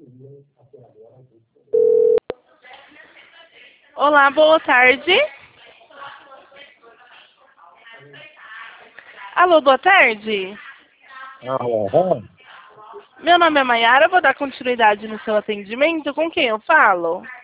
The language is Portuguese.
Olá, boa tarde. Alô, boa tarde. Aham. Meu nome é Mayara, vou dar continuidade no seu atendimento. Com quem eu falo?